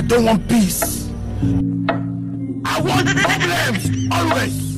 don't want peace. I want problems, always.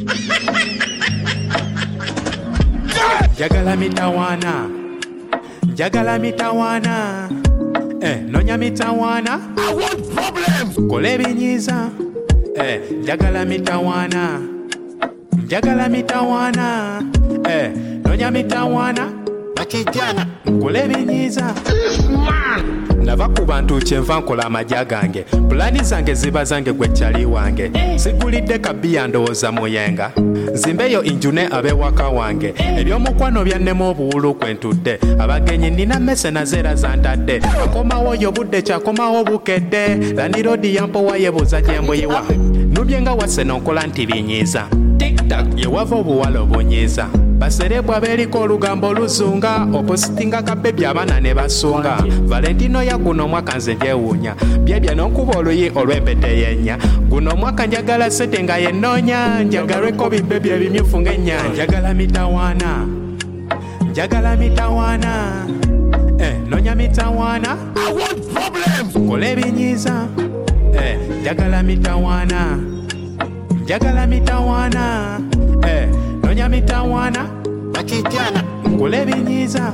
Jagala mitawana, jagala mitawana, nonya mitawana. I want problems. Kole binyiza, jagala mitawana, jagala mitawana, nonya mitawana. Bakijana, kole binyiza. Nava ku bantu kyenva nkola amajja gange, pulani zange ziba zange gwe kyali wange. Sigulidde kabiya ndowooza muyenga, nzimbeyo injune ab'ewaka wange. Ebyomukwano byannema obuwulu kwe ntudde, abagenyi nina mmese nazeera zantadde. Akomawo oyo budde kyakomawo bukedde, landiroodi yampowa yebuuza gye mbuyiwa. Nubye nga wasse n'onkola nti binyiiza, tiktak ye wava obuwala obunyiiza. Baserebwa abeeriko olugambo oluzunga, opositinga kabebi abaana ne basunga. Valentino ya guno omwaka nze gyewuunya, byebya n'onkuba oluyi olw'empete y'ennya. Guno omwaka njagala sete nga yennoonya, njagalweko bibebi ebimyufu ng'ennyanja. Njagala mitawaana, njagala mitawaana, nonya mitawaana. I want problems. Kola ebinyiiza, njagala mitawaana, njagala mitawaana, nonya mitawaana. Bakijana, Kole binyiza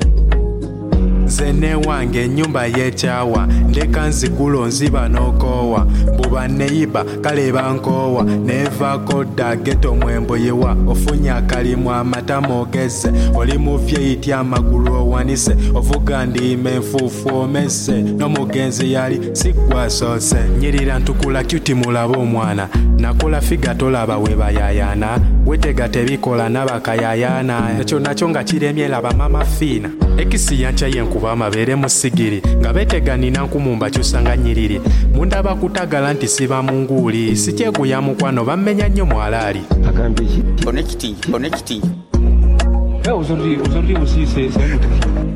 zene wange ennyumba y'ekyawa, ndeka nzigulo nziba n'okoowa. Buba neyiba kale bankoowa, nevaako dda geto mwemboyewa. Ofunye akalimu amata mogeze, oli muvye itya amagulu owanise. Ovuga ndiime enfuufu omesse, n'omugenzi yali siggwasoose. Nyirira ntukula kyuti mulaba omwana, nakula figa tolaba we bayayaana. Wetega tebikola n'abakayayaana, ekyo nakyo nga kiremye laba mama fiina. Ekisi yancha yenkuba amabeere mu sigiri, nga beetega nina nkumumba kyusa nga nnyiriri. Mundaba kutagala nti siba mu nguuli, sikyeguya mukwano bammenya nnyo mwalaali. connecting. Aujourd'hui aussi, c'est un autre.